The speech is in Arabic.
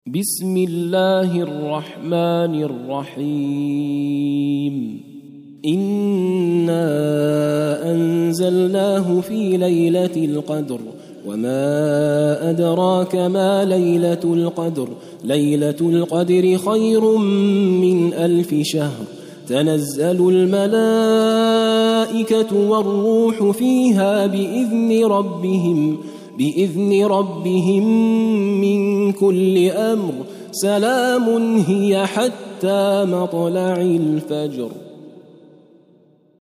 بسم الله الرحمن الرحيم إنا أنزلناه في ليلة القدر وما أدراك ما ليلة القدر ليلة القدر خير من 1000 شهر تنزل الملائكة والروح فيها بإذن ربهم من كل أمر سلام هي حتى مطلع الفجر.